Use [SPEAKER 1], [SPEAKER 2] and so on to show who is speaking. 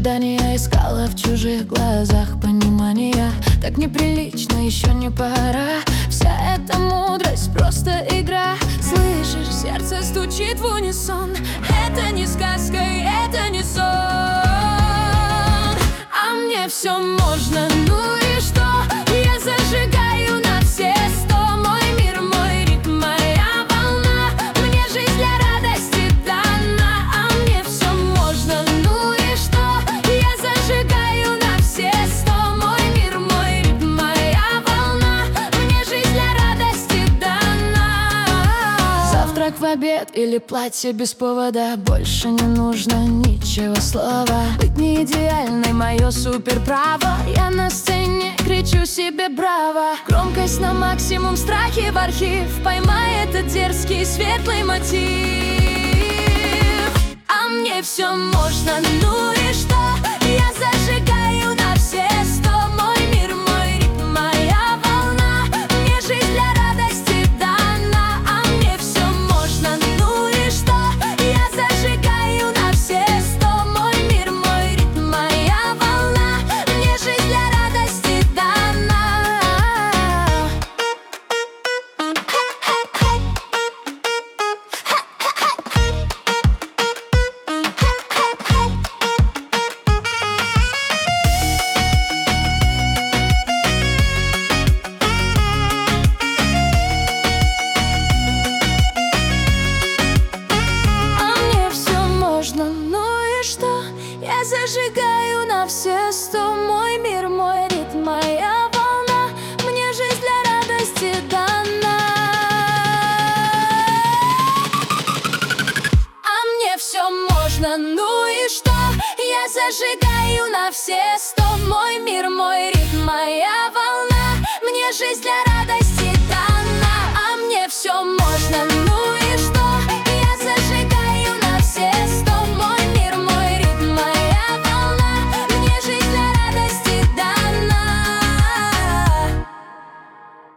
[SPEAKER 1] оправдания искала в чужих глазах понимания. Так неприлично, еще не пора. Вся эта мудрость просто игра. Слышишь, сердце стучит в унисон. Это не сказка, это не сон. А мне все можно, ну и что? Я зажигаю на все 100. Мой мир, мой ритм, моя волна. Мне жизнь для радости дана. А мне все можно, ну и что? Я зажигаю на все 100. Мой мир, мой ритм, моя волна. Мне жизнь для радости дана. Завтрак в обед или платье без повода. Больше не нужно ничего слова. Быть не идеальной — мое суперправо. Я на сцене кричу себе браво. Громкость на максимум, страхи в архив. Поймай этот дерзкий светлый мотив. А мне все можно, ну и что? Я зажигаю на все 100. Мой мир, мой ритм, моя волна. Мне жизнь для радости дана. А мне все можно, ну и что? Я зажигаю на все 100. Мой мир, мой ритм, моя волна. Мне жизнь для радости дана. Ну и что? Я зажигаю на все 100. Мой мир, мой ритм, моя волна. Мне жизнь для радости дана. А мне все можно, ну и что? Я зажигаю на все 100. Мой мир, мой ритм, моя волна. Мне жизнь для